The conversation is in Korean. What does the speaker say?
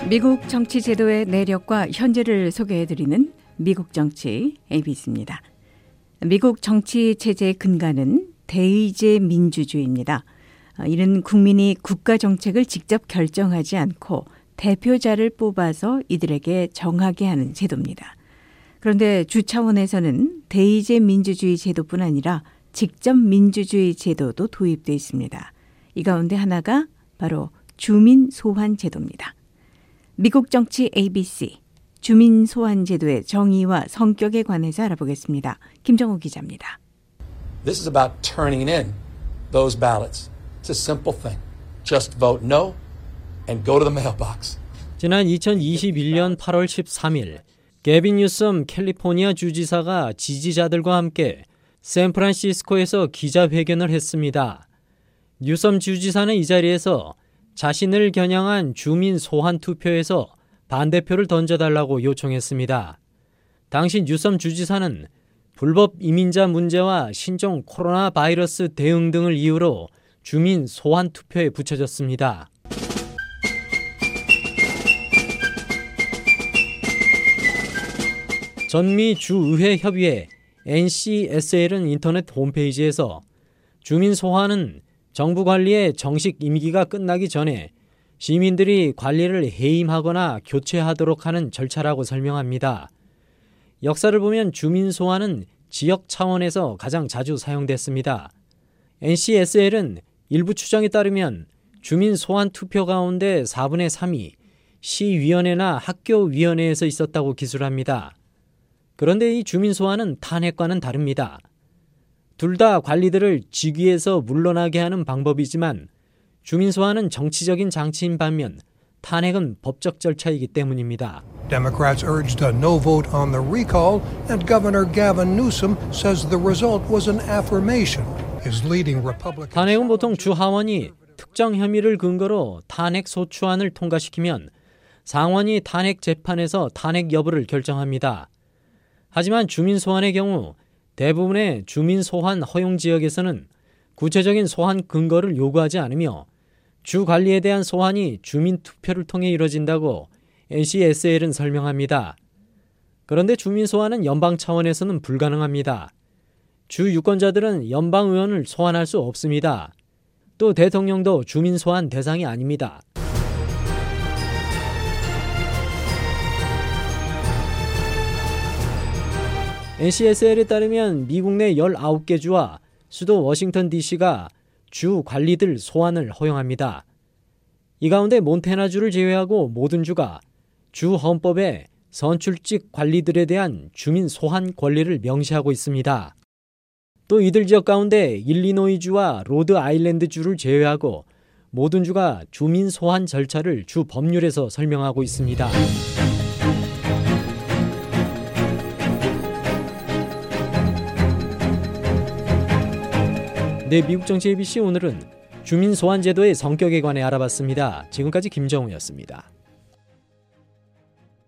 미국 정치 제도의 내력과 현재를 소개해드리는 미국 정치 ABC입니다. 미국 정치 체제의 근간은 대의제 민주주의입니다. 이는 국민이 국가 정책을 직접 결정하지 않고 대표자를 뽑아서 이들에게 정하게 하는 제도입니다. 그런데 주 차원에서는 대의제 민주주의 제도뿐 아니라 직접 민주주의 제도도 도입되어 있습니다. 이 가운데 하나가 바로 주민 소환 제도입니다. 미국 정치 ABC, 주민 소환 제도의 정의와 성격에 관해서 알아보겠습니다. 김정우 기자입니다. This is about turning in those ballots. It's a simple thing. Just vote no and go to the mailbox. 지난 2021년 8월 13일 게빈 뉴섬 캘리포니아 주지사가 지지자들과 함께 샌프란시스코에서 기자회견을 했습니다. 뉴섬 주지사는 이 자리에서 자신을 겨냥한 주민 소환 투표에서 반대표를 던져달라고 요청했습니다. 당시 뉴섬 주지사는 불법 이민자 문제와 신종 코로나 바이러스 대응 등을 이유로 주민 소환 투표에 붙여졌습니다. 전미 주의회 협의회 NCSL은 인터넷 홈페이지에서 주민 소환은 정부 관리의 정식 임기가 끝나기 전에 시민들이 관리를 해임하거나 교체하도록 하는 절차라고 설명합니다. 역사를 보면 주민 소환은 지역 차원에서 가장 자주 사용됐습니다. NCSL은 일부 추정에 따르면 주민 소환 투표 가운데 4분의 3이 시위원회나 학교위원회에서 있었다고 기술합니다. 그런데 이 주민 소환은 탄핵과는 다릅니다. 둘 다 관리들을 직위에서 물러나게 하는 방법이지만 주민 소환은 정치적인 장치인 반면 탄핵은 법적 절차이기 때문입니다. Democrats urged a no vote on the recall, and Governor Gavin Newsom says the result was an affirmation. His leading Republican 탄핵은 보통 주 하원이 특정 혐의를 근거로 탄핵 소추안을 통과시키면 상원이 탄핵 재판에서 탄핵 여부를 결정합니다. 하지만 주민 소환의 경우 대부분의 주민 소환 허용 지역에서는 구체적인 소환 근거를 요구하지 않으며 주 관리에 대한 소환이 주민 투표를 통해 이루어진다고 NCSL은 설명합니다. 그런데 주민 소환은 연방 차원에서는 불가능합니다. 주 유권자들은 연방 의원을 소환할 수 없습니다. 또 대통령도 주민 소환 대상이 아닙니다. NCSL에 따르면 미국 내 19개 주와 수도 워싱턴 DC가 주 관리들 소환을 허용합니다. 이 가운데 몬태나주를 제외하고 모든 주가 주 헌법에 선출직 관리들에 대한 주민 소환 권리를 명시하고 있습니다. 또 이들 지역 가운데 일리노이주와 로드 아일랜드주를 제외하고 모든 주가 주민 소환 절차를 주 법률에서 설명하고 있습니다. 네, 미국 정치 ABC 오늘은 주민 소환 제도의 성격에 관해 알아봤습니다. 지금까지 김정우였습니다.